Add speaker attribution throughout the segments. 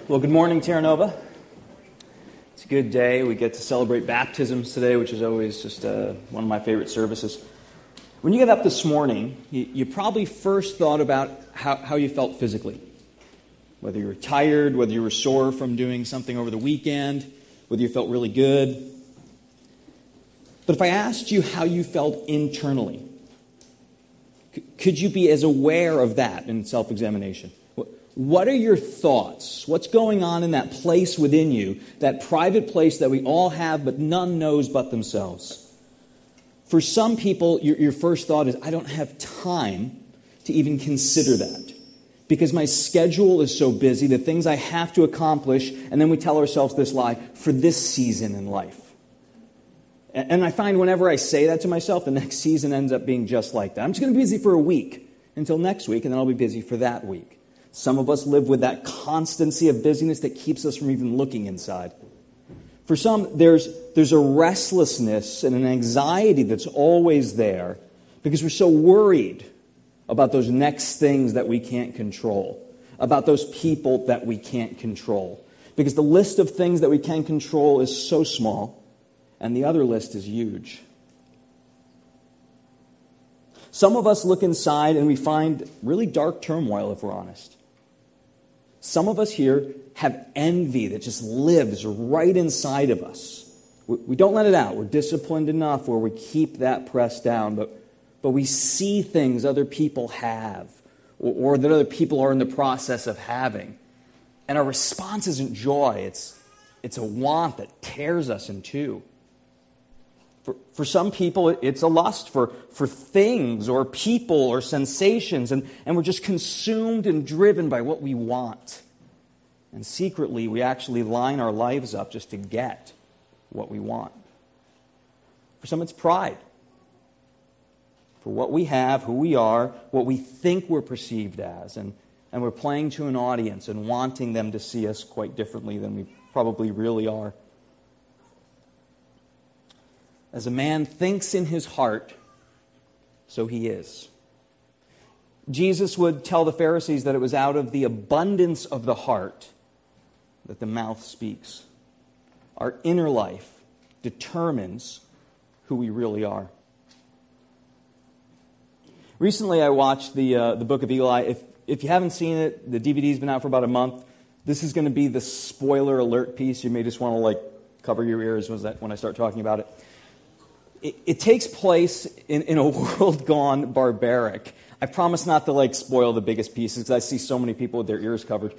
Speaker 1: Well, good morning, Terra Nova. It's a good day. We get to celebrate baptisms today, which is always just one of my favorite services. When you get up this morning, you probably first thought about how you felt physically. Whether you were tired, whether you were sore from doing something over the weekend, whether you felt really good. But if I asked you how you felt internally, could you be as aware of that in self-examination? What are your thoughts? What's going on in that place within you, that private place that we all have but none knows but themselves? For some people, your first thought is, I don't have time to even consider that because my schedule is so busy, the things I have to accomplish, and then we tell ourselves this lie, for this season in life. And I find whenever I say that to myself, the next season ends up being just like that. I'm just going to be busy for a week until next week, and then I'll be busy for that week. Some of us live with that constancy of busyness that keeps us from even looking inside. For some, there's a restlessness and an anxiety that's always there because we're so worried about those next things that we can't control, about those people that we can't control. Because the list of things that we can control is so small, and the other list is huge. Some of us look inside and we find really dark turmoil, if we're honest. Some of us here have envy that just lives right inside of us. We don't let it out. We're disciplined enough where we keep that pressed down, but we see things other people have or that other people are in the process of having. And our response isn't joy. It's a want that tears us in two. For some people, it's a lust for things or people or sensations, and we're just consumed and driven by what we want. And secretly, we actually line our lives up just to get what we want. For some, it's pride. For what we have, who we are, what we think we're perceived as, and we're playing to an audience and wanting them to see us quite differently than we probably really are. As a man thinks in his heart, so he is. Jesus would tell the Pharisees that it was out of the abundance of the heart that the mouth speaks. Our inner life determines who we really are. Recently, I watched the Book of Eli. If you haven't seen it, the DVD's been out for about a month. This is going to be the spoiler alert piece. You may just want to cover your ears when I start talking about it. It takes place in a world gone barbaric. I promise not to spoil the biggest pieces because I see so many people with their ears covered.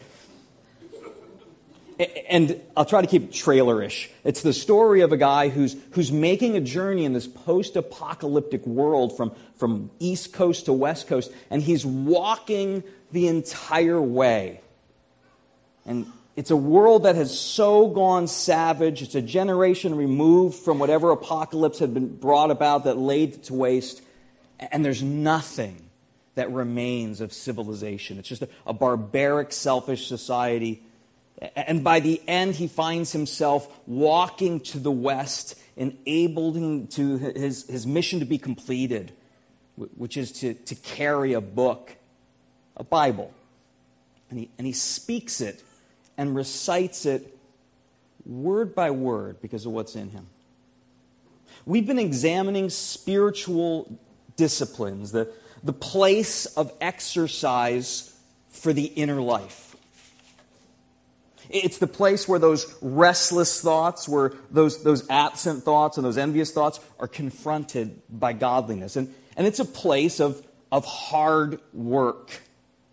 Speaker 1: And I'll try to keep it trailer-ish. It's the story of a guy who's making a journey in this post-apocalyptic world from East Coast to West Coast, and he's walking the entire way. And it's a world that has so gone savage. It's a generation removed from whatever apocalypse had been brought about that laid it to waste. And there's nothing that remains of civilization. It's just a barbaric, selfish society. And by the end, he finds himself walking to the west, enabling to his mission to be completed, which is to carry a book, a Bible. And he speaks it and recites it word by word because of what's in him. We've been examining spiritual disciplines, the place of exercise for the inner life. It's the place where those restless thoughts, where those absent thoughts and those envious thoughts are confronted by godliness. And it's a place of hard work.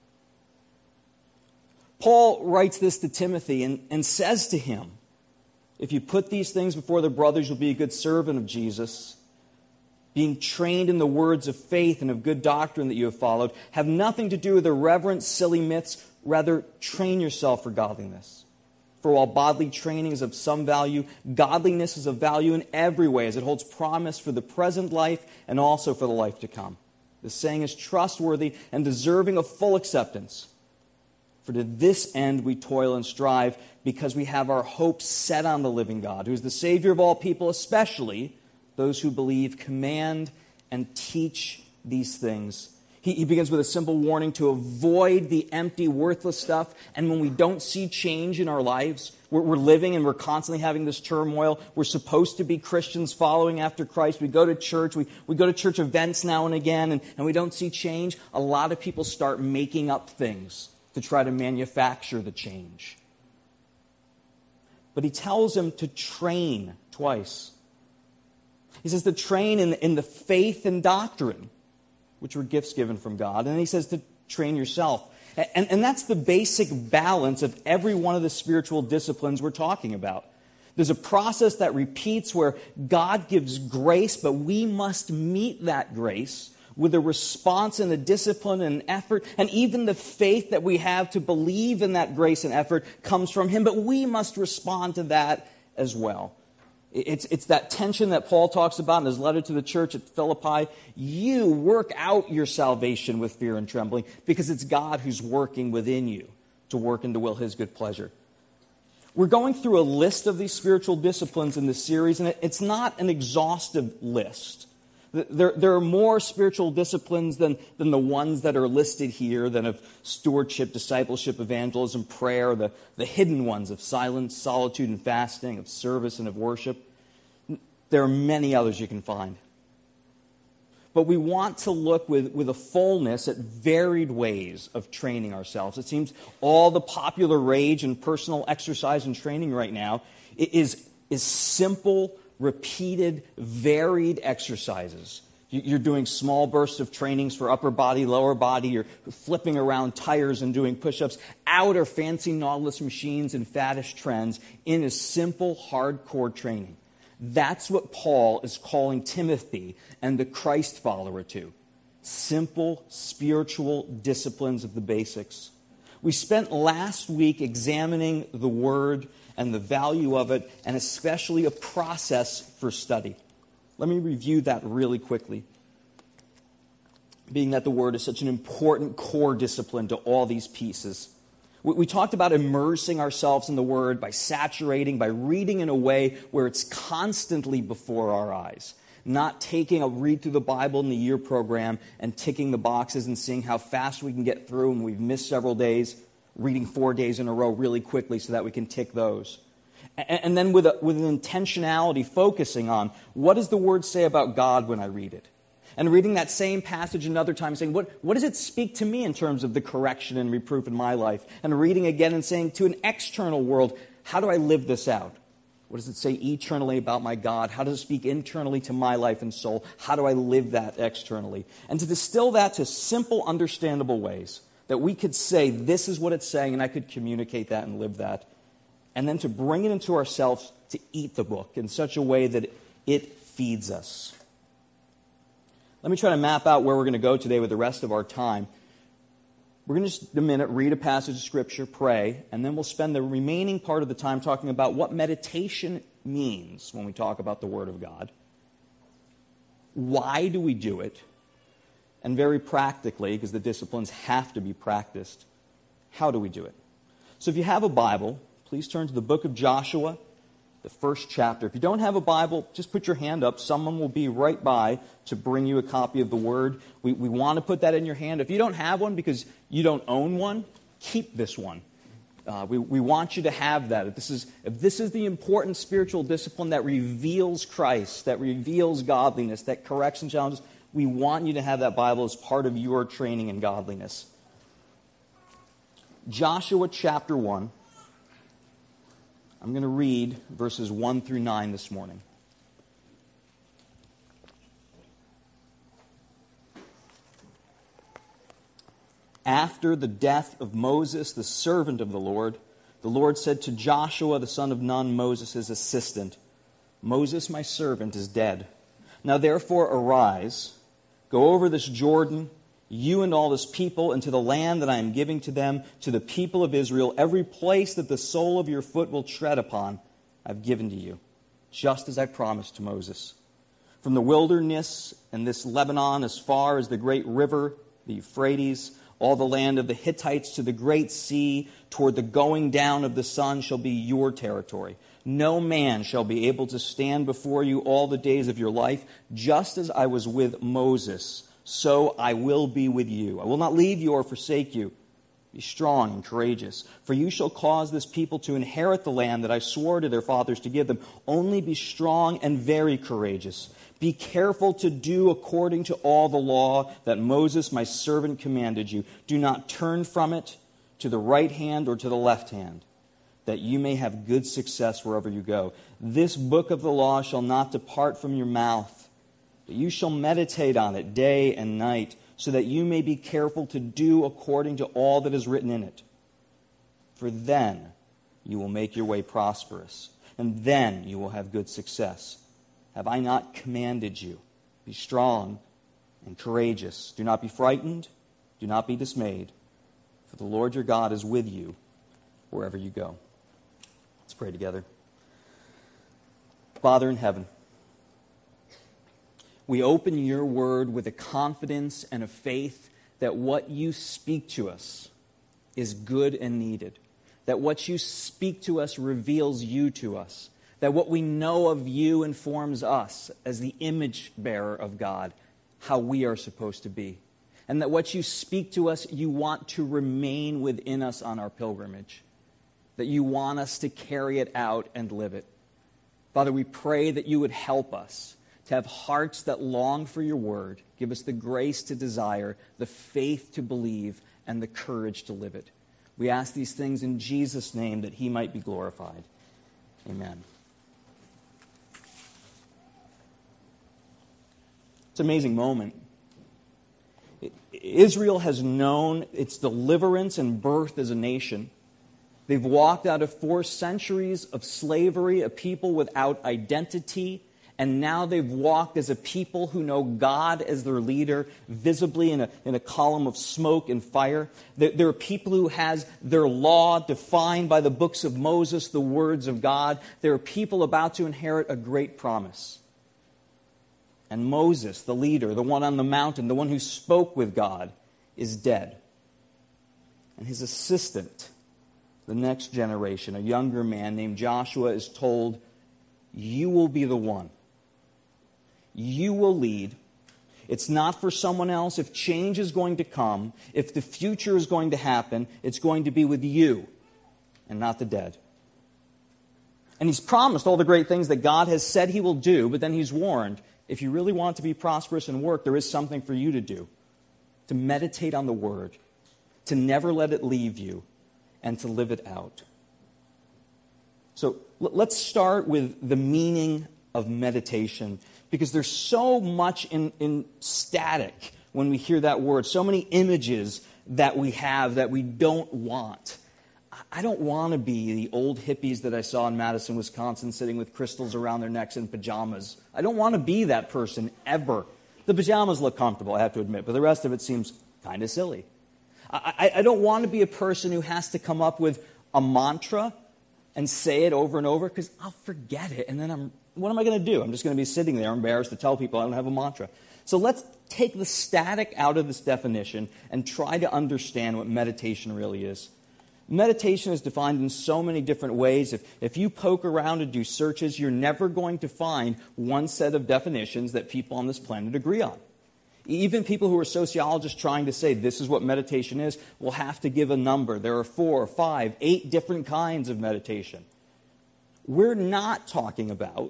Speaker 1: Paul writes this to Timothy and says to him, if you put these things before the brothers, you'll be a good servant of Jesus, being trained in the words of faith and of good doctrine that you have followed. Have nothing to do with irreverent, silly myths. Rather, train yourself for godliness. For while bodily training is of some value, godliness is of value in every way, as it holds promise for the present life and also for the life to come. The saying is trustworthy and deserving of full acceptance. For to this end we toil and strive, because we have our hope set on the living God, who is the Savior of all people, especially those who believe, command, and teach these things. He begins with a simple warning to avoid the empty, worthless stuff. And when we don't see change in our lives, we're living and we're constantly having this turmoil. We're supposed to be Christians following after Christ. We go to church. We go to church events now and again, and we don't see change. A lot of people start making up things to try to manufacture the change. But he tells them to train twice. He says to train in the faith and doctrine, which were gifts given from God. And then he says to train yourself. And that's the basic balance of every one of the spiritual disciplines we're talking about. There's a process that repeats where God gives grace, but we must meet that grace with a response and a discipline and an effort. And even the faith that we have to believe in that grace and effort comes from Him, but we must respond to that as well. It's that tension that Paul talks about in his letter to the church at Philippi. You work out your salvation with fear and trembling because it's God who's working within you to work and to will His good pleasure. We're going through a list of these spiritual disciplines in this series, and it's not an exhaustive list. There are more spiritual disciplines than the ones that are listed here, than of stewardship, discipleship, evangelism, prayer, the hidden ones of silence, solitude, and fasting, of service and of worship. There are many others you can find. But we want to look with a fullness at varied ways of training ourselves. It seems all the popular rage in personal exercise and training right now is simple, repeated, varied exercises. You're doing small bursts of trainings for upper body, lower body. You're flipping around tires and doing push-ups. Out are fancy Nautilus machines and faddish trends. In is simple, hardcore training. That's what Paul is calling Timothy and the Christ follower to. Simple, spiritual disciplines of the basics. We spent last week examining the Word and the value of it, and especially a process for study. Let me review that really quickly. Being that the Word is such an important core discipline to all these pieces. We talked about immersing ourselves in the Word by saturating, by reading in a way where it's constantly before our eyes. Not taking a read through the Bible in the year program and ticking the boxes and seeing how fast we can get through, and we've missed several days, reading 4 days in a row really quickly so that we can tick those. And then with an intentionality, focusing on what does the Word say about God when I read it? And reading that same passage another time, saying, what does it speak to me in terms of the correction and reproof in my life? And reading again and saying to an external world, how do I live this out? What does it say eternally about my God? How does it speak internally to my life and soul? How do I live that externally? And to distill that to simple, understandable ways that we could say, this is what it's saying, and I could communicate that and live that. And then to bring it into ourselves to eat the book in such a way that it feeds us. Let me try to map out where we're going to go today with the rest of our time. We're going to just in a minute read a passage of Scripture, pray, and then we'll spend the remaining part of the time talking about what meditation means when we talk about the Word of God. Why do we do it? And very practically, because the disciplines have to be practiced, how do we do it? So if you have a Bible, please turn to the book of Joshua, the first chapter. If you don't have a Bible, just put your hand up. Someone will be right by to bring you a copy of the Word. We want to put that in your hand. If you don't have one because you don't own one, keep this one. We want you to have that. If this is the important spiritual discipline that reveals Christ, that reveals godliness, that corrects and challenges, we want you to have that Bible as part of your training in godliness. Joshua chapter 1. I'm going to read verses 1 through 9 this morning. After the death of Moses, the servant of the Lord said to Joshua, the son of Nun, Moses' assistant, Moses, my servant, is dead. Now therefore arise, go over this Jordan, you and all this people, into the land that I am giving to them, to the people of Israel. Every place that the sole of your foot will tread upon, I've given to you, just as I promised to Moses. From the wilderness and this Lebanon as far as the great river, the Euphrates, all the land of the Hittites to the great sea, toward the going down of the sun shall be your territory. No man shall be able to stand before you all the days of your life, just as I was with Moses, so I will be with you. I will not leave you or forsake you. Be strong and courageous, for you shall cause this people to inherit the land that I swore to their fathers to give them. Only be strong and very courageous. Be careful to do according to all the law that Moses, my servant, commanded you. Do not turn from it to the right hand or to the left hand, that you may have good success wherever you go. This book of the law shall not depart from your mouth, but you shall meditate on it day and night, so that you may be careful to do according to all that is written in it. For then you will make your way prosperous, and then you will have good success. Have I not commanded you? Be strong and courageous. Do not be frightened. Do not be dismayed. For the Lord your God is with you wherever you go. Let's pray together. Father in heaven, we open your word with a confidence and a faith that what you speak to us is good and needed. That what you speak to us reveals you to us. That what we know of you informs us as the image bearer of God, how we are supposed to be. And that what you speak to us, you want to remain within us on our pilgrimage. That you want us to carry it out and live it. Father, we pray that you would help us to have hearts that long for your word. Give us the grace to desire, the faith to believe, and the courage to live it. We ask these things in Jesus' name that he might be glorified. Amen. It's an amazing moment. Israel has known its deliverance and birth as a nation. They've walked out of 4 centuries of slavery, a people without identity, and now they've walked as a people who know God as their leader, visibly in a column of smoke and fire. There are people who has their law defined by the books of Moses, the words of God. There are people about to inherit a great promise. And Moses, the leader, the one on the mountain, the one who spoke with God, is dead. And his assistant, the next generation, a younger man named Joshua, is told, you will be the one. You will lead. It's not for someone else. If change is going to come, if the future is going to happen, it's going to be with you and not the dead. And he's promised all the great things that God has said he will do, but then he's warned, if you really want to be prosperous in work, there is something for you to do. To meditate on the word, to never let it leave you, and to live it out. So let's start with the meaning of meditation, because there's so much in static when we hear that word, so many images that we have that we don't want. I don't want to be the old hippies that I saw in Madison, Wisconsin, sitting with crystals around their necks in pajamas. I don't want to be that person ever. The pajamas look comfortable, I have to admit, but the rest of it seems kind of silly. I don't want to be a person who has to come up with a mantra and say it over and over, because I'll forget it, and then what am I going to do? I'm just going to be sitting there embarrassed to tell people I don't have a mantra. So let's take the static out of this definition and try to understand what meditation really is. Meditation is defined in so many different ways. If you poke around and do searches, you're never going to find one set of definitions that people on this planet agree on. Even people who are sociologists trying to say this is what meditation is will have to give a number. There are 4, 5, 8 different kinds of meditation. We're not talking about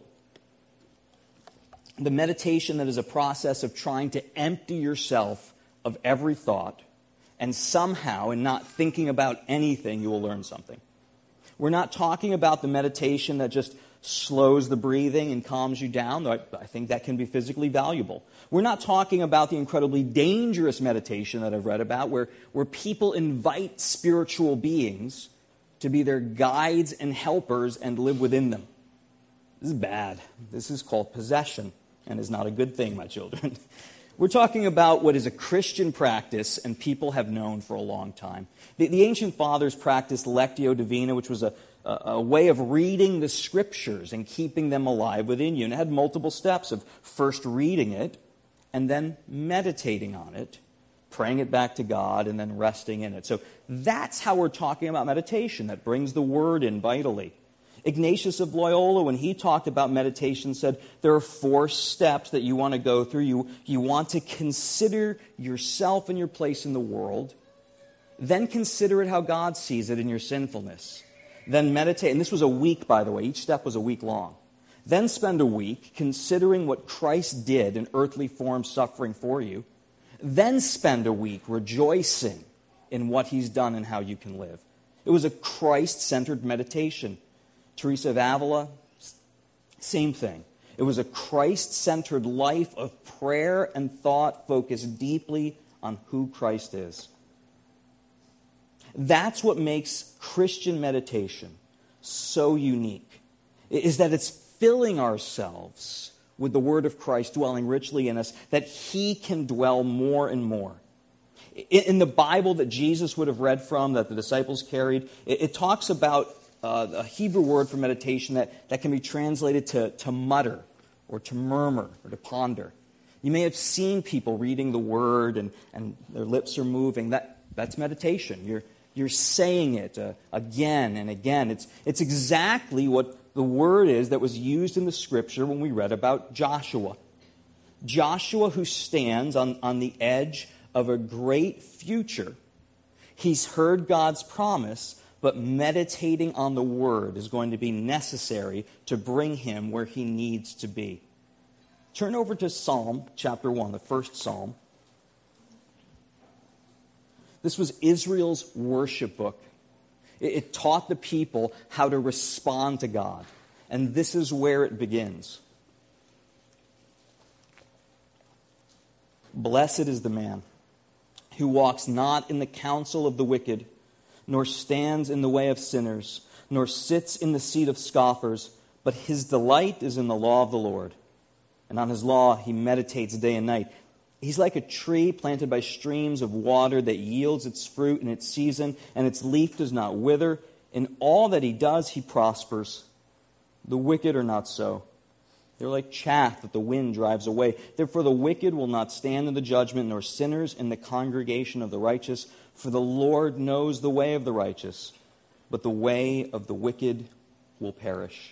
Speaker 1: the meditation that is a process of trying to empty yourself of every thought, and somehow, in not thinking about anything, you will learn something. We're not talking about the meditation that just slows the breathing and calms you down, though I think that can be physically valuable. We're not talking about the incredibly dangerous meditation that I've read about, where people invite spiritual beings to be their guides and helpers and live within them. This is bad. This is called possession, and is not a good thing, my children. We're talking about what is a Christian practice and people have known for a long time. The ancient fathers practiced lectio divina, which was a way of reading the scriptures and keeping them alive within you. And it had multiple steps of first reading it and then meditating on it, praying it back to God, and then resting in it. So that's how we're talking about meditation, that brings the word in vitally. Ignatius of Loyola, when he talked about meditation, said there are 4 steps that you want to go through. You want to consider yourself and your place in the world. Then consider it how God sees it in your sinfulness. Then meditate. And this was a week, by the way. Each step was a week long. Then spend a week considering what Christ did in earthly form, suffering for you. Then spend a week rejoicing in what he's done and how you can live. It was a Christ-centered meditation. Teresa of Avila, same thing. It was a Christ-centered life of prayer and thought focused deeply on who Christ is. That's what makes Christian meditation so unique, is that it's filling ourselves with the Word of Christ dwelling richly in us, that He can dwell more and more. In the Bible that Jesus would have read from, that the disciples carried, it talks about a Hebrew word for meditation that can be translated to mutter, or to murmur, or to ponder. You may have seen people reading the Word and their lips are moving. That's meditation. You're saying it again and again. It's exactly what the word is that was used in the Scripture when we read about Joshua. Joshua, who stands on the edge of a great future. He's heard God's promise, but meditating on the Word is going to be necessary to bring him where he needs to be. Turn over to Psalm chapter 1, the first Psalm. This was Israel's worship book. It taught the people how to respond to God. And this is where it begins. Blessed is the man who walks not in the counsel of the wicked, nor stands in the way of sinners, nor sits in the seat of scoffers, but his delight is in the law of the Lord. And on his law he meditates day and night. He's like a tree planted by streams of water that yields its fruit in its season, and its leaf does not wither. In all that he does, he prospers. The wicked are not so. They're like chaff that the wind drives away. Therefore the wicked will not stand in the judgment, nor sinners in the congregation of the righteous. For the Lord knows the way of the righteous, but the way of the wicked will perish.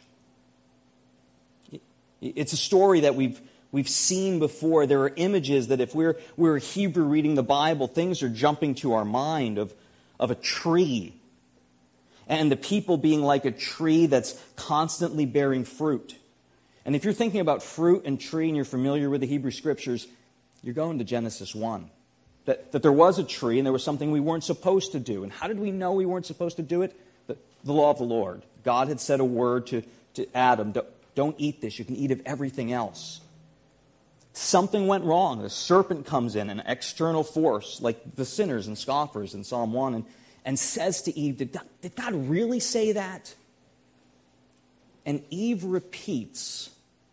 Speaker 1: It's a story that we've seen before. There are images that if we're a Hebrew reading the Bible, things are jumping to our mind of a tree. And the people being like a tree that's constantly bearing fruit. And if you're thinking about fruit and tree and you're familiar with the Hebrew Scriptures, you're going to Genesis 1. That there was a tree and there was something we weren't supposed to do. And how did we know we weren't supposed to do it? The law of the Lord. God had said a word to Adam, don't eat this, you can eat of everything else. Something went wrong. The serpent comes in, an external force, like the sinners and scoffers in Psalm 1, and says to Eve, did God really say that? And Eve repeats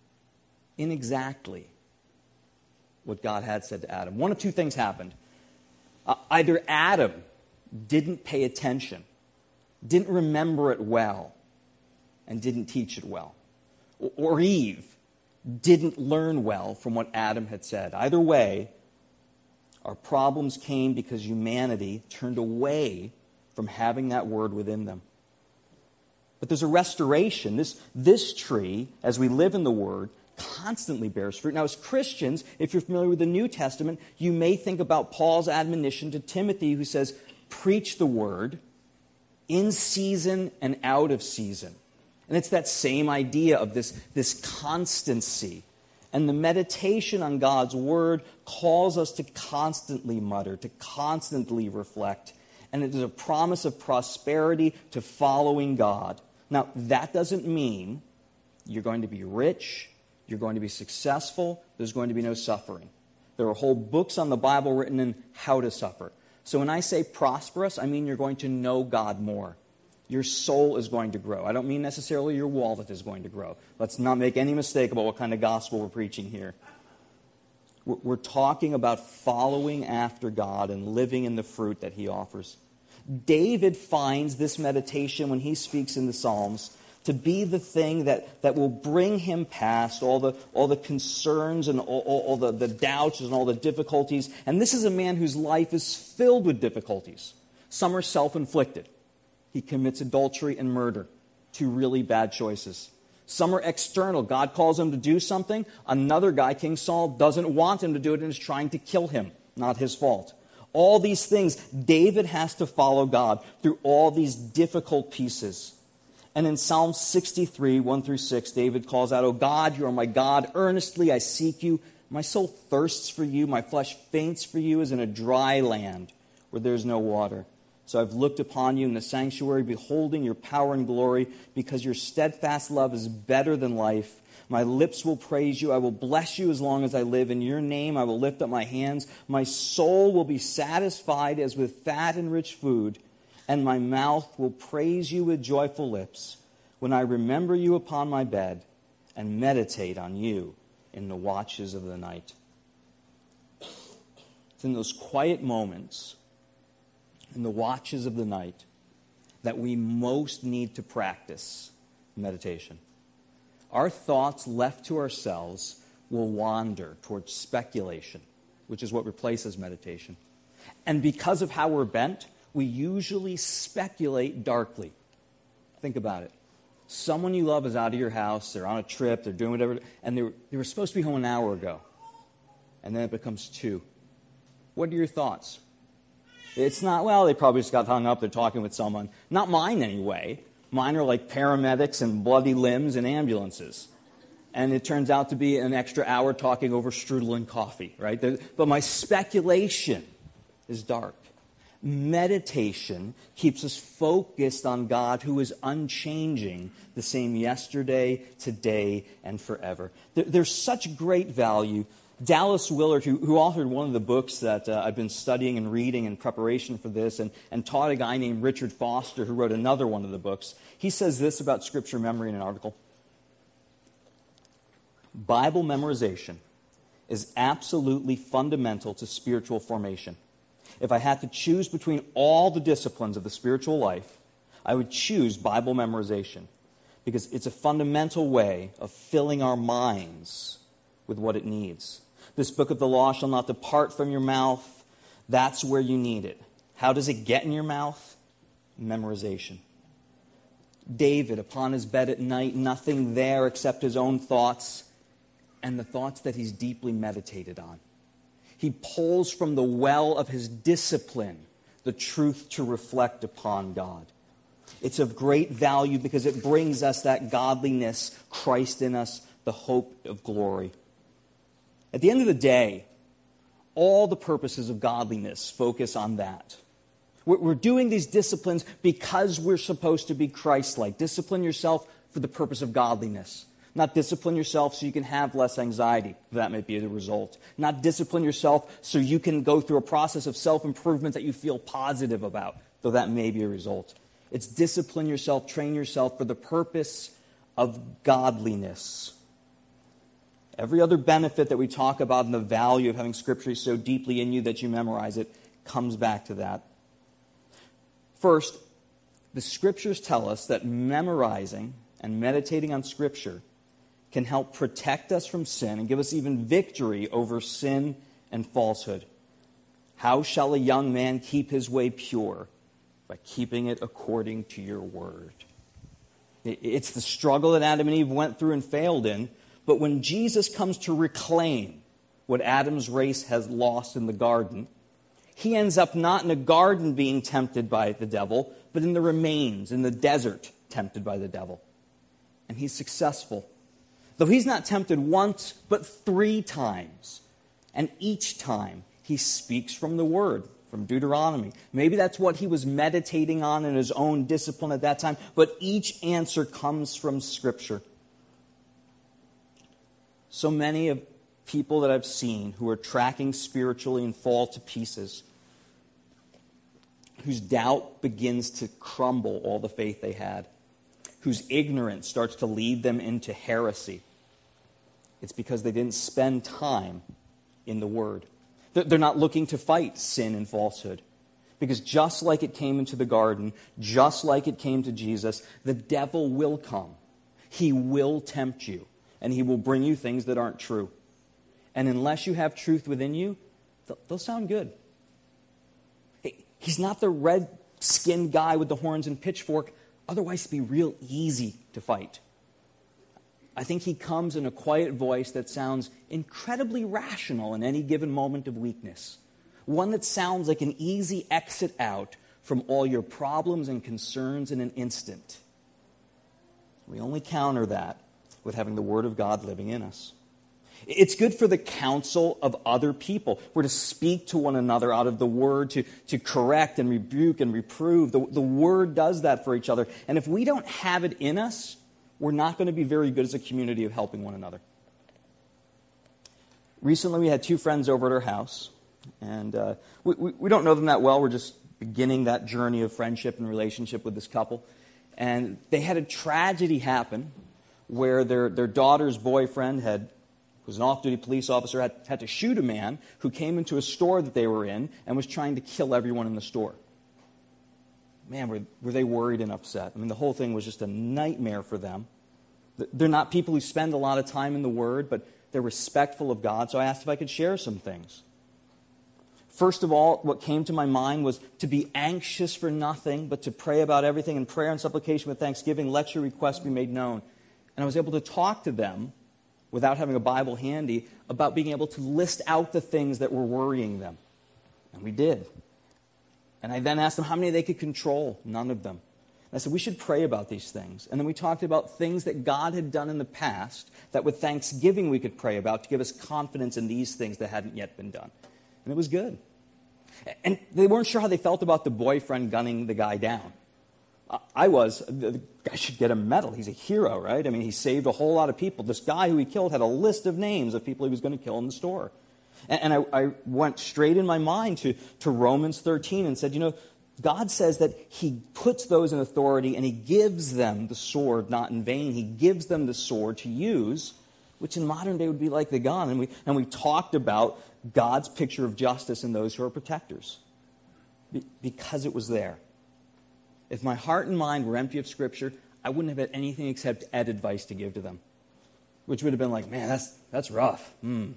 Speaker 1: inexactly what God had said to Adam. One of two things happened. Either Adam didn't pay attention, didn't remember it well, and didn't teach it well. Or Eve didn't learn well from what Adam had said. Either way, our problems came because humanity turned away from having that word within them. But there's a restoration. This tree, as we live in the Word, constantly bears fruit. Now, as Christians, if you're familiar with the New Testament, you may think about Paul's admonition to Timothy, who says, preach the Word in season and out of season. And it's that same idea of this constancy. And the meditation on God's Word calls us to constantly mutter, to constantly reflect. And it is a promise of prosperity to following God. Now, that doesn't mean you're going to be rich, you're going to be successful, there's going to be no suffering. There are whole books on the Bible written in how to suffer. So when I say prosperous, I mean you're going to know God more. Your soul is going to grow. I don't mean necessarily your wallet is going to grow. Let's not make any mistake about what kind of gospel we're preaching here. We're talking about following after God and living in the fruit that He offers. David finds this meditation when he speaks in the Psalms to be the thing that will bring him past all the concerns and all the doubts and all the difficulties. And this is a man whose life is filled with difficulties. Some are self-inflicted. He commits adultery and murder. two really bad choices. Some are external. God calls him to do something. Another guy, King Saul, doesn't want him to do it and is trying to kill him. Not his fault. All these things, David has to follow God through all these difficult pieces. And in Psalm 63, 1 through 6, David calls out, "O God, you are my God. Earnestly I seek you. My soul thirsts for you. My flesh faints for you as in a dry land where there is no water. So I've looked upon you in the sanctuary, beholding your power and glory, because your steadfast love is better than life. My lips will praise you. I will bless you as long as I live. In your name I will lift up my hands. My soul will be satisfied as with fat and rich food, and my mouth will praise you with joyful lips when I remember you upon my bed and meditate on you in the watches of the night." It's in those quiet moments, in the watches of the night, that we most need to practice meditation. Our thoughts left to ourselves will wander towards speculation, which is what replaces meditation. And because of how we're bent, we usually speculate darkly. Think about it. Someone you love is out of your house, they're on a trip, they're doing whatever, and they were supposed to be home an hour ago. And then it becomes 2. What are your thoughts? It's not, well, they probably just got hung up, they're talking with someone. Not mine anyway. Mine are like paramedics and bloody limbs and ambulances. And it turns out to be an extra hour talking over strudel and coffee, right? But my speculation is dark. Meditation keeps us focused on God, who is unchanging, the same yesterday, today, and forever. There's such great value. Dallas Willard, who authored one of the books that I've been studying and reading in preparation for this, and taught a guy named Richard Foster, who wrote another one of the books, he says this about scripture memory in an article: Bible memorization is absolutely fundamental to spiritual formation. If I had to choose between all the disciplines of the spiritual life, I would choose Bible memorization, because it's a fundamental way of filling our minds with what it needs. This book of the law shall not depart from your mouth. That's where you need it. How does it get in your mouth? Memorization. David, upon his bed at night, nothing there except his own thoughts and the thoughts that he's deeply meditated on. He pulls from the well of his discipline the truth to reflect upon God. It's of great value because it brings us that godliness, Christ in us, the hope of glory. At the end of the day, all the purposes of godliness focus on that. We're doing these disciplines because we're supposed to be Christ-like. Discipline yourself for the purpose of godliness. Not discipline yourself so you can have less anxiety. That may be the result. Not discipline yourself so you can go through a process of self-improvement that you feel positive about, though that may be a result. It's discipline yourself, train yourself for the purpose of godliness. Every other benefit that we talk about and the value of having Scripture so deeply in you that you memorize it comes back to that. First, the Scriptures tell us that memorizing and meditating on Scripture can help protect us from sin and give us even victory over sin and falsehood. How shall a young man keep his way pure? By keeping it according to your word. It's the struggle that Adam and Eve went through and failed in. But when Jesus comes to reclaim what Adam's race has lost in the garden, he ends up not in a garden being tempted by the devil, but in the remains, in the desert, tempted by the devil. And he's successful. Though he's not tempted once, but 3 times. And each time he speaks from the word, from Deuteronomy. Maybe that's what he was meditating on in his own discipline at that time, but each answer comes from Scripture. So many of people that I've seen who are tracking spiritually and fall to pieces, whose doubt begins to crumble all the faith they had, whose ignorance starts to lead them into heresy. It's because they didn't spend time in the Word. They're not looking to fight sin and falsehood. Because just like it came into the garden, just like it came to Jesus, the devil will come. He will tempt you. And he will bring you things that aren't true. And unless you have truth within you, they'll sound good. He's not the red-skinned guy with the horns and pitchfork. Otherwise, it'd be real easy to fight. I think he comes in a quiet voice that sounds incredibly rational in any given moment of weakness. One that sounds like an easy exit out from all your problems and concerns in an instant. We only counter that with having the Word of God living in us. It's good for the counsel of other people. We're to speak to one another out of the Word, to correct and rebuke and reprove. The Word does that for each other. And if we don't have it in us, we're not going to be very good as a community of helping one another. Recently, we had two friends over at our house. And we don't know them that well. We're just beginning that journey of friendship and relationship with this couple. And they had a tragedy happen where their daughter's boyfriend who was an off-duty police officer, had to shoot a man who came into a store that they were in and was trying to kill everyone in the store. Man, were they worried and upset. I mean, the whole thing was just a nightmare for them. They're not people who spend a lot of time in the Word, but they're respectful of God, so I asked if I could share some things. First of all, what came to my mind was to be anxious for nothing, but to pray about everything, and prayer and supplication with thanksgiving, let your requests be made known. And I was able to talk to them, without having a Bible handy, about being able to list out the things that were worrying them. And we did. And I then asked them how many they could control. None of them. And I said, we should pray about these things. And then we talked about things that God had done in the past that with thanksgiving we could pray about to give us confidence in these things that hadn't yet been done. And it was good. And they weren't sure how they felt about the boyfriend gunning the guy down. I was. The guy should get a medal. He's a hero, right? I mean, he saved a whole lot of people. This guy who he killed had a list of names of people he was going to kill in the store. And I went straight in my mind to Romans 13 and said, God says that he puts those in authority and he gives them the sword not in vain. He gives them the sword to use, which in modern day would be like the gun. And we talked about God's picture of justice in those who are protectors. Because it was there. If my heart and mind were empty of Scripture, I wouldn't have had anything except Ed advice to give to them. Which would have been like, man, that's rough.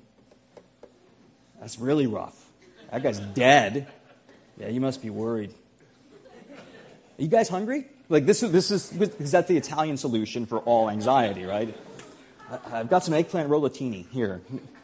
Speaker 1: That's really rough. That guy's dead. Yeah, you must be worried. Are you guys hungry? Like this is because that's the Italian solution for all anxiety, right? I've got some eggplant rollatini here.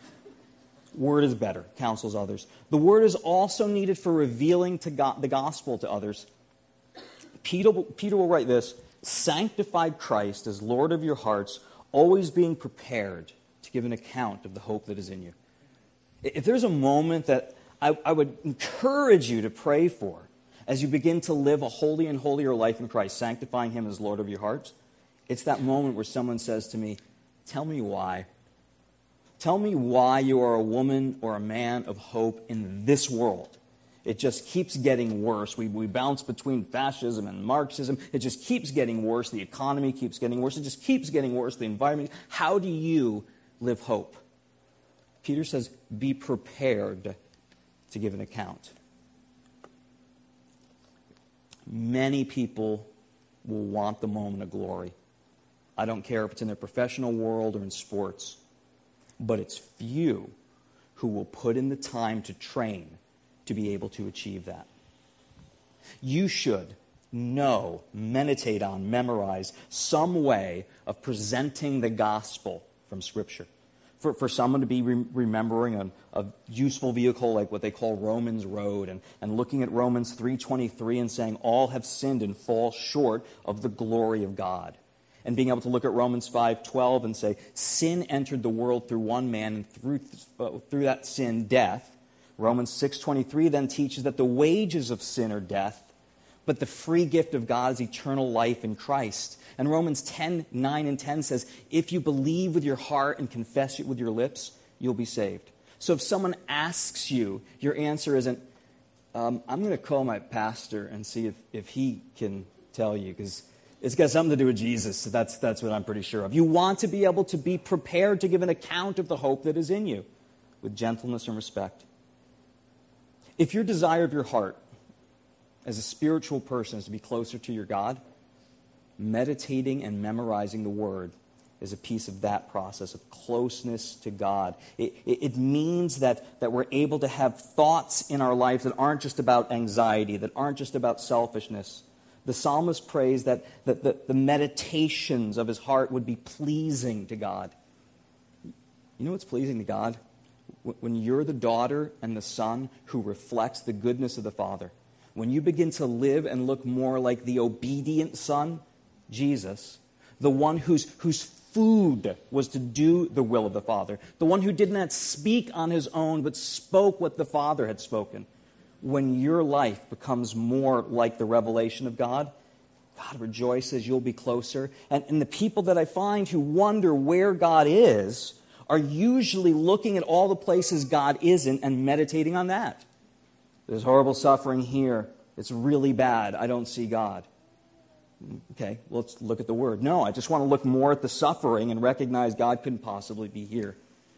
Speaker 1: Word is better, counsels others. The Word is also needed for revealing to God, the gospel to others. Peter will write this, sanctify Christ as Lord of your hearts, always being prepared to give an account of the hope that is in you. If there's a moment that I would encourage you to pray for as you begin to live a holy and holier life in Christ, sanctifying Him as Lord of your hearts, it's that moment where someone says to me, tell me why. Tell me why you are a woman or a man of hope in this world. It just keeps getting worse. We bounce between fascism and Marxism. It just keeps getting worse. The economy keeps getting worse. It just keeps getting worse. The environment. How do you live hope? Peter says, be prepared to give an account. Many people will want the moment of glory. I don't care if it's in their professional world or in sports. But it's few who will put in the time to train to be able to achieve that. You should know, meditate on, memorize some way of presenting the gospel from Scripture. For someone to be remembering a useful vehicle like what they call Romans Road and looking at Romans 3:23 and saying all have sinned and fall short of the glory of God. And being able to look at Romans 5:12 and say, sin entered the world through one man, and through that sin, death. Romans 6:23 then teaches that the wages of sin are death, but the free gift of God is eternal life in Christ. And Romans 10:9 and 10 says, if you believe with your heart and confess it with your lips, you'll be saved. So if someone asks you, your answer isn't, I'm going to call my pastor and see if he can tell you, because it's got something to do with Jesus. So that's what I'm pretty sure of. You want to be able to be prepared to give an account of the hope that is in you with gentleness and respect. If your desire of your heart as a spiritual person is to be closer to your God, meditating and memorizing the Word is a piece of that process of closeness to God. It means that we're able to have thoughts in our lives that aren't just about anxiety, that aren't just about selfishness, The psalmist prays that the meditations of his heart would be pleasing to God. You know what's pleasing to God? When you're the daughter and the son who reflects the goodness of the Father. When you begin to live and look more like the obedient son, Jesus, the one whose food was to do the will of the Father, the one who did not speak on his own but spoke what the Father had spoken. When your life becomes more like the revelation of God, God rejoices, you'll be closer. And the people that I find who wonder where God is are usually looking at all the places God isn't and meditating on that. There's horrible suffering here. It's really bad. I don't see God. Okay, well, let's look at the Word. No, I just want to look more at the suffering and recognize God couldn't possibly be here.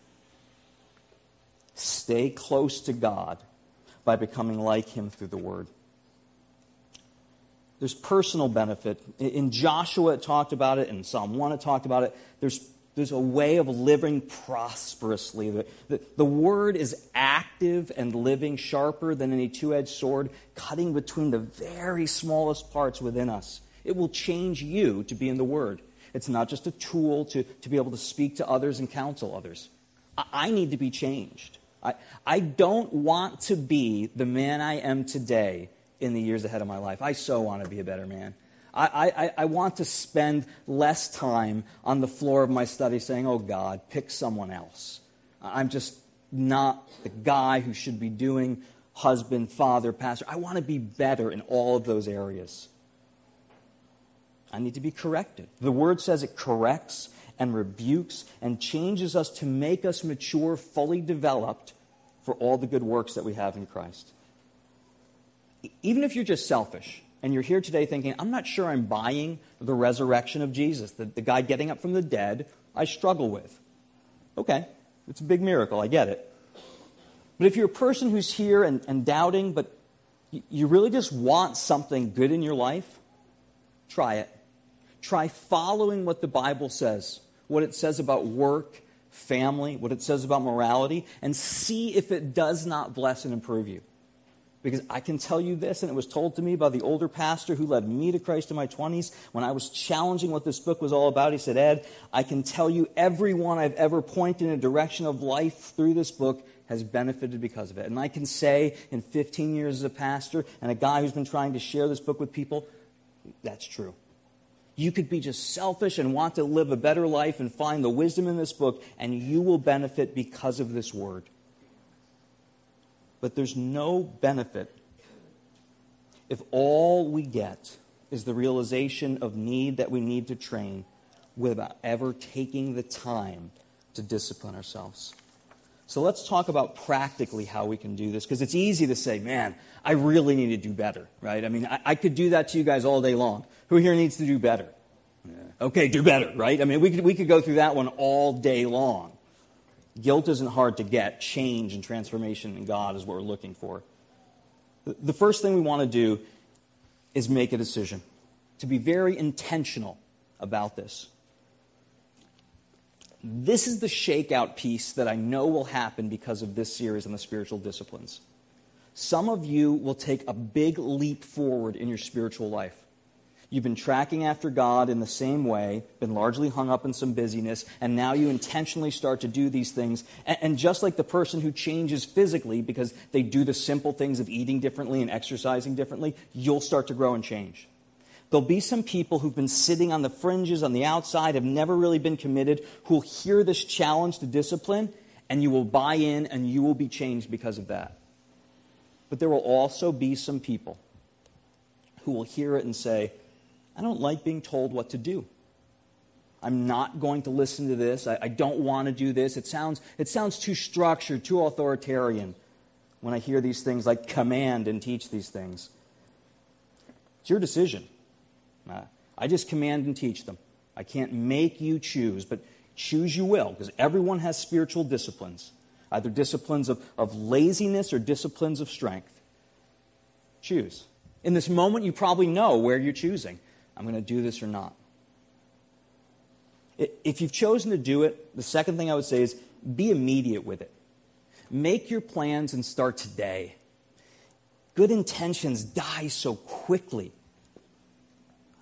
Speaker 1: Stay close to God by becoming like Him through the Word. There's personal benefit. In Joshua it talked about it, in Psalm 1 it talked about it. There's a way of living prosperously. The Word is active and living, sharper than any two-edged sword, cutting between the very smallest parts within us. It will change you to be in the Word. It's not just a tool to be able to speak to others and counsel others. I need to be changed. I don't want to be the man I am today in the years ahead of my life. I so want to be a better man. I want to spend less time on the floor of my study saying, oh God, pick someone else. I'm just not the guy who should be doing husband, father, pastor. I want to be better in all of those areas. I need to be corrected. The Word says it corrects and rebukes and changes us to make us mature, fully developed for all the good works that we have in Christ. Even if you're just selfish and you're here today thinking, I'm not sure I'm buying the resurrection of Jesus, the guy getting up from the dead, I struggle with. Okay, it's a big miracle, I get it. But if you're a person who's here and doubting, but you really just want something good in your life, try it. Try following what the Bible says, what it says about work, family, what it says about morality, and see if it does not bless and improve you. Because I can tell you this, and it was told to me by the older pastor who led me to Christ in my 20s, when I was challenging what this book was all about. He said, Ed, I can tell you everyone I've ever pointed in a direction of life through this book has benefited because of it. And I can say in 15 years as a pastor and a guy who's been trying to share this book with people, that's true. You could be just selfish and want to live a better life and find the wisdom in this book, and you will benefit because of this word. But there's no benefit if all we get is the realization of need that we need to train without ever taking the time to discipline ourselves. So let's talk about practically how we can do this, because it's easy to say, man, I really need to do better, right? I mean, I could do that to you guys all day long. Who here needs to do better? Yeah. Okay, do better, right? I mean, we could go through that one all day long. Guilt isn't hard to get. Change and transformation in God is what we're looking for. The first thing we want to do is make a decision, to be very intentional about this. This is the shakeout piece that I know will happen because of this series on the spiritual disciplines. Some of you will take a big leap forward in your spiritual life. You've been tracking after God in the same way, been largely hung up in some busyness, and now you intentionally start to do these things. And just like the person who changes physically because they do the simple things of eating differently and exercising differently, you'll start to grow and change. There'll be some people who've been sitting on the fringes, on the outside, have never really been committed, who'll hear this challenge to discipline, and you will buy in and you will be changed because of that. But there will also be some people who will hear it and say, I don't like being told what to do. I'm not going to listen to this. I don't want to do this. It sounds too structured, too authoritarian when I hear these things like command and teach these things. It's your decision. I just command and teach them. I can't make you choose, but choose you will, because everyone has spiritual disciplines, either disciplines of laziness or disciplines of strength. Choose. In this moment, you probably know where you're choosing. I'm going to do this or not. If you've chosen to do it, the second thing I would say is be immediate with it. Make your plans and start today. Good intentions die so quickly.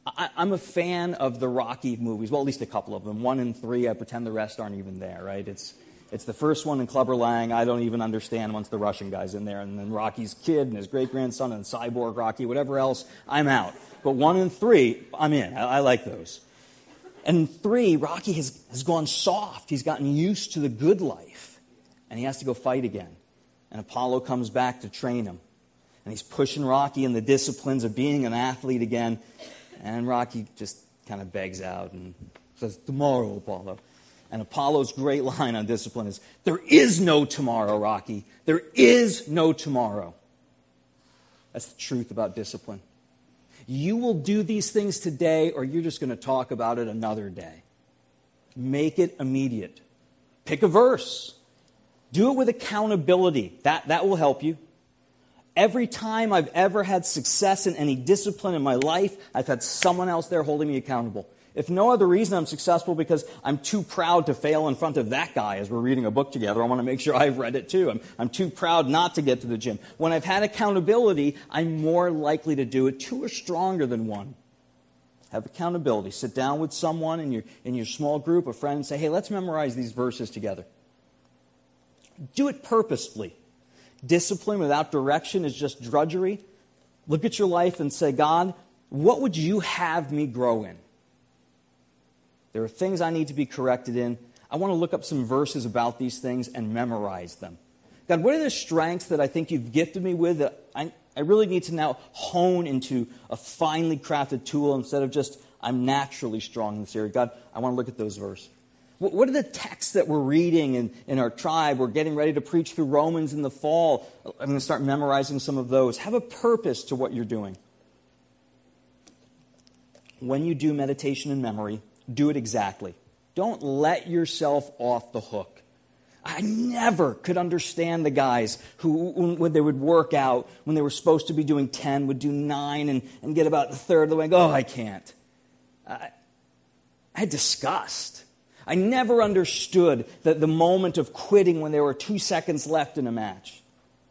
Speaker 1: I'm a fan of the Rocky movies, well, at least a couple of them. 1 and 3, I pretend the rest aren't even there, right? It's the first one in Clubber Lang. I don't even understand once the Russian guy's in there. And then Rocky's kid and his great-grandson and Cyborg Rocky, whatever else, I'm out. But 1 and 3, I'm in. I like those. And in 3, Rocky has gone soft. He's gotten used to the good life. And he has to go fight again. And Apollo comes back to train him. And he's pushing Rocky in the disciplines of being an athlete again. And Rocky just kind of begs out and says, "Tomorrow, Apollo." And Apollo's great line on discipline is, "There is no tomorrow, Rocky. There is no tomorrow." That's the truth about discipline. You will do these things today, or you're just going to talk about it another day. Make it immediate. Pick a verse. Do it with accountability. That will help you. Every time I've ever had success in any discipline in my life, I've had someone else there holding me accountable. If no other reason, I'm successful because I'm too proud to fail in front of that guy as we're reading a book together. I want to make sure I've read it too. I'm too proud not to get to the gym. When I've had accountability, I'm more likely to do it. 2 are stronger than 1. Have accountability. Sit down with someone in your small group, a friend, and say, "Hey, let's memorize these verses together." Do it purposefully. Discipline without direction is just drudgery. Look at your life and say, "God, what would you have me grow in? There are things I need to be corrected in. I want to look up some verses about these things and memorize them. God, what are the strengths that I think you've gifted me with that I really need to now hone into a finely crafted tool instead of just I'm naturally strong in this area? God, I want to look at those verses. What are the texts that we're reading in our tribe? We're getting ready to preach through Romans in the fall. I'm going to start memorizing some of those. Have a purpose to what you're doing. When you do meditation and memory, do it exactly. Don't let yourself off the hook. I never could understand the guys who, when they would work out, when they were supposed to be doing 10, would do 9 and get about a third of the way and go, "Oh, I can't." I had disgust. I never understood the moment of quitting when there were 2 seconds left in a match.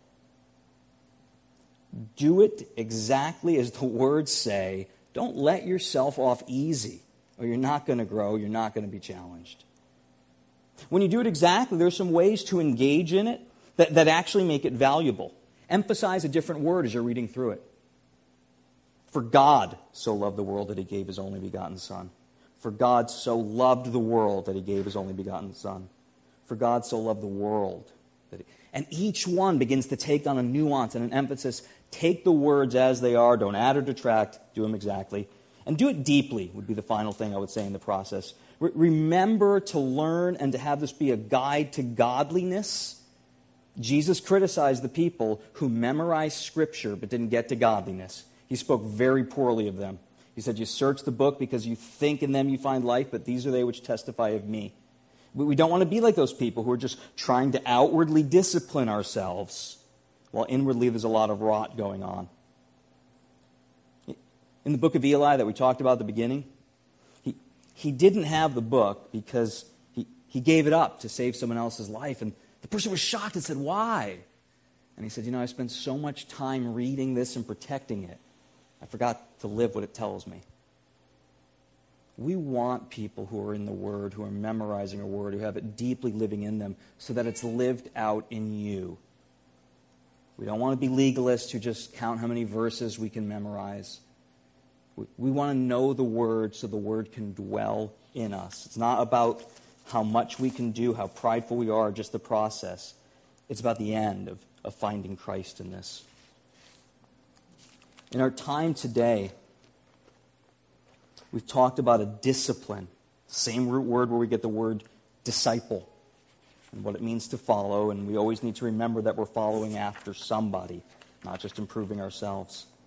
Speaker 1: Do it exactly as the words say. Don't let yourself off easy, or you're not going to grow, you're not going to be challenged. When you do it exactly, there are some ways to engage in it that actually make it valuable. Emphasize a different word as you're reading through it. For God so loved the world that he gave his only begotten Son. For God so loved the world that he gave his only begotten Son. For God so loved the world. And each one begins to take on a nuance and an emphasis. Take the words as they are. Don't add or detract. Do them exactly. And do it deeply would be the final thing I would say in the process. Remember to learn and to have this be a guide to godliness. Jesus criticized the people who memorized Scripture but didn't get to godliness. He spoke very poorly of them. He said, "You search the book because you think in them you find life, but these are they which testify of me." We don't want to be like those people who are just trying to outwardly discipline ourselves while inwardly there's a lot of rot going on. In the book of Eli that we talked about at the beginning, he didn't have the book because he gave it up to save someone else's life. And the person was shocked and said, "Why?" And he said, "I spent so much time reading this and protecting it. I forgot to live what it tells me." We want people who are in the Word, who are memorizing a Word, who have it deeply living in them so that it's lived out in you. We don't want to be legalists who just count how many verses we can memorize. We want to know the Word so the Word can dwell in us. It's not about how much we can do, how prideful we are, just the process. It's about the end of finding Christ in this. In our time today, we've talked about a discipline, same root word where we get the word disciple, and what it means to follow, and we always need to remember that we're following after somebody, not just improving ourselves.